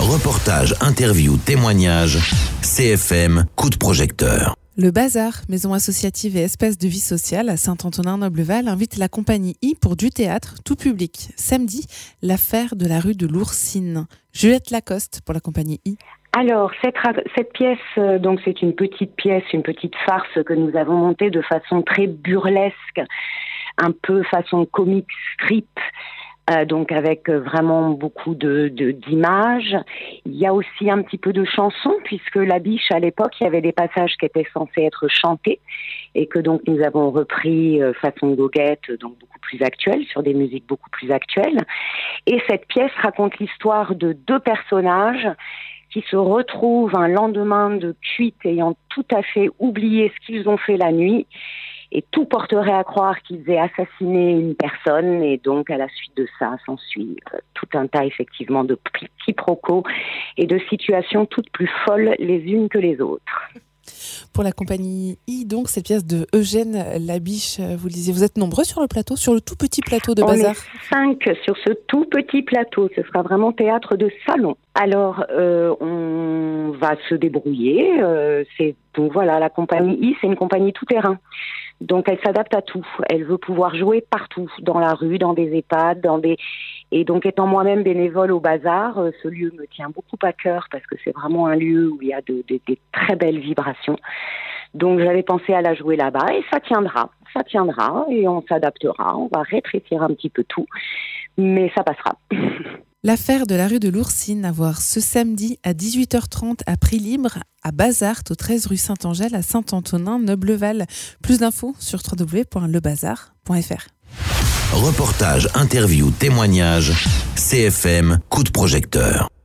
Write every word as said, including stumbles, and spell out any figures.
Reportage, interview, témoignage, C F M, coup de projecteur. Le Bazar, maison associative et espace de vie sociale à Saint-Antonin-Nobleval, invite la compagnie I pour du théâtre tout public. Samedi, l'affaire de la rue de l'Oursine. Juliette Lacoste pour la compagnie I. Alors, cette, cette pièce, euh, donc c'est une petite pièce, une petite farce que nous avons montée de façon très burlesque, un peu façon comic strip, euh, donc avec vraiment beaucoup de, de, d'images. Il y a aussi un petit peu de chansons, puisque La Biche, à l'époque, il y avait des passages qui étaient censés être chantés, et que donc nous avons repris euh, façon goguette, donc beaucoup plus actuelle, sur des musiques beaucoup plus actuelles. Et cette pièce raconte l'histoire de deux personnages qui se retrouvent un lendemain de cuite ayant tout à fait oublié ce qu'ils ont fait la nuit, et tout porterait à croire qu'ils aient assassiné une personne, et donc à la suite de ça s'ensuit euh, tout un tas effectivement de quiproquos et de situations toutes plus folles les unes que les autres. Pour la compagnie I, donc, cette pièce de Eugène Labiche, vous le disiez, vous êtes nombreux sur le plateau, sur le tout petit plateau de Bazar. On est cinq sur ce tout petit plateau, ce sera vraiment théâtre de salon. Alors, euh, on va se débrouiller, euh, c'est, donc voilà, la compagnie I, c'est une compagnie tout-terrain. Donc elle s'adapte à tout, elle veut pouvoir jouer partout, dans la rue, dans des EHPAD, dans des... Et donc étant moi-même bénévole au Bazar, euh, ce lieu me tient beaucoup à cœur parce que c'est vraiment un lieu où il y a de, de, de très belles vibrations. Donc j'avais pensé à la jouer là-bas et ça tiendra, ça tiendra et on s'adaptera, on va rétrécir un petit peu tout, mais ça passera. L'affaire de la rue de l'Oursine à voir ce samedi à dix-huit heures trente à prix libre à Bazart, au treize rue Saint-Angèle à Saint-Antonin-Nobleval. Plus d'infos sur w w w point le bazar point f r. Reportage, interview, témoignage, C F M, coup de projecteur.